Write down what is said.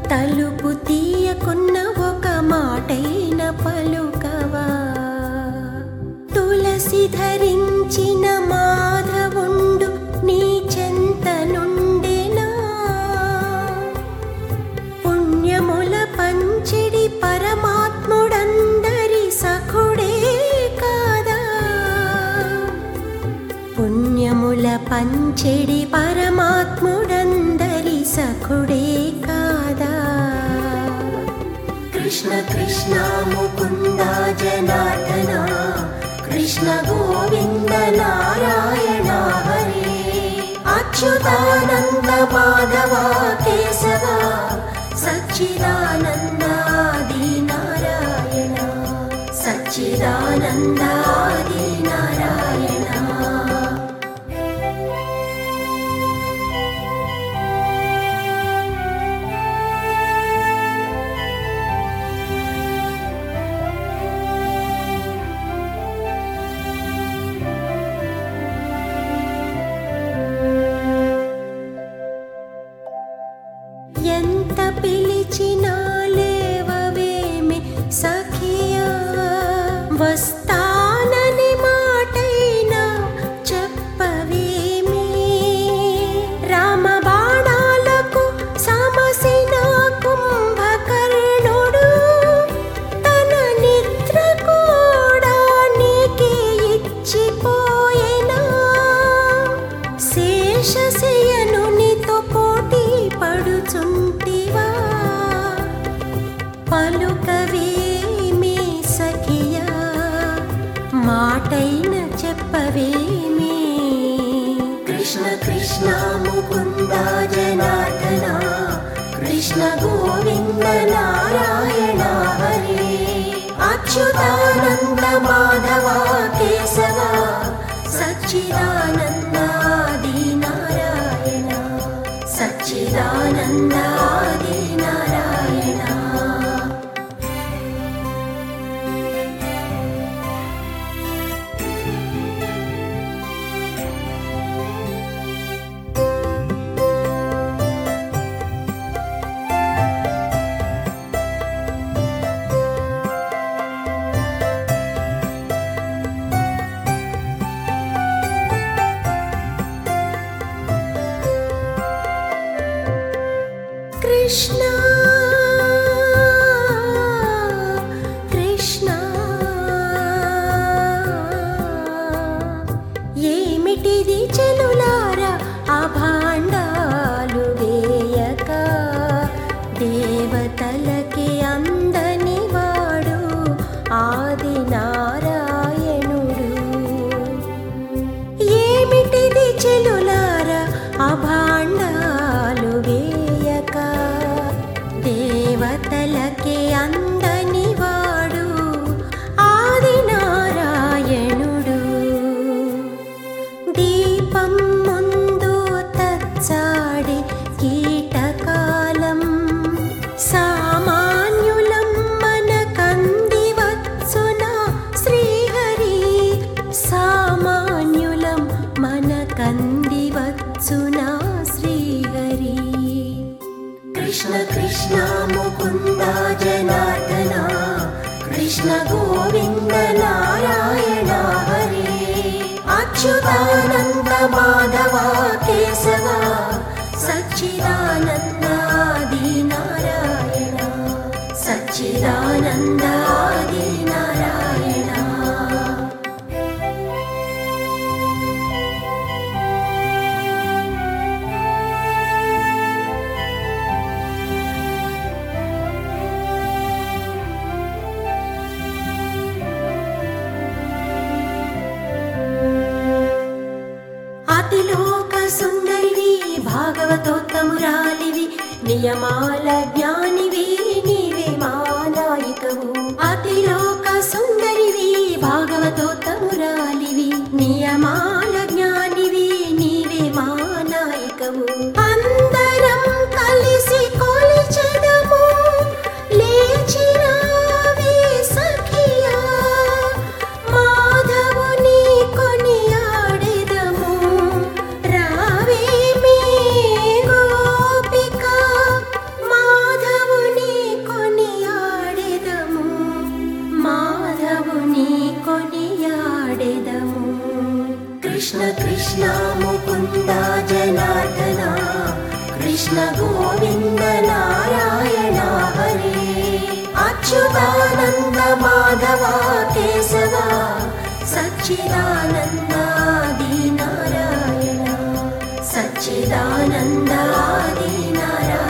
తలుపు తీయకున్న ఒక మాటైన పలుకవా తులసి ధరించిన మాధవుండు నీ చెంత నుండెనా పుణ్యముల పంచిడి పరమాత్ముడందరి సఖుడే కాదా పుణ్యముల పంచిడి పరమాత్ముడందరి సఖుడే కాదా కృష్ణ కృష్ణ ముకుంద జనార్దన కృష్ణ గోవింద నారాయణ హరే అచ్యుతానంద మాధవ కేశవ సచ్చిదానంద ఆది నారాయణ సచ్చిదానంద ఆది నారాయణ ఎంత పిలిచినా లేవవేమి సఖియా వస్తానని మాటైనా చెప్పవేమి రామ బాణాలకు సమసిన కుంభకర్ణుడు తన నిద్ర కూడా నీకే ఇచ్చిపోయేనా శేషశయనునితో పోటీ పడుచుంటివా పలుకవేమి సఖియా మాటైన చెప్పవేమి కృష్ణ కృష్ణ ముకుంద జనార్దన కృష్ణ గోవింద నారాయణ హరే అచ్యుతానంద మాధవ కేశవ సచ్చిదానంద ఆది నారాయణ సచ్చిదానంద ఆది నారాయణ కృష్ణ కృష్ణ ఏమిటిది చెలులారా అభాండాలు వేయక దేవతలకి అందని వాడు ఆది నారాయణుడు ఏమిటిది చెలులారా అభాండాలు వేయక దేవతలకి అందని వాడు ఆది నారాయణుడు దీపం ముందు తచ్చాడి కీటకాలం సామాన్యులం మన కందివచ్చున శ్రీహరి సామాన్యులం మన కందివచ్చున శ్రీహరి కృష్ణ కృష్ణ ముకుంద జనార్దన కృష్ణ గోవింద నారాయణ హరే అచ్యుతానంద మాధవ కేశవ సచ్చిదానంద ఆది నారాయణ సచ్చిదానంద ఆది నారాయణ అతిలోక సుందరివి భాగవతోత్తమురాలివి నియమాల జ్ఞానివి నీవే మా నాయికవు అతిలోక సుందరివి భాగవతోత్తమురాలివి నియమాల జ్ఞానివి నీవే మా నాయికవు అందరం కలిసి కొలిచెదము లేచిరావే సఖియా మాధవుని కొనియాడెదము రావే మీ గోపిక మాధవ కృష్ణ గోవింద నారాయణ హరే అచ్యుతానంద మాధవ కేశవ సచ్చిదానంద ఆది నారాయణ సచ్చిదానంద ఆది నారాయణ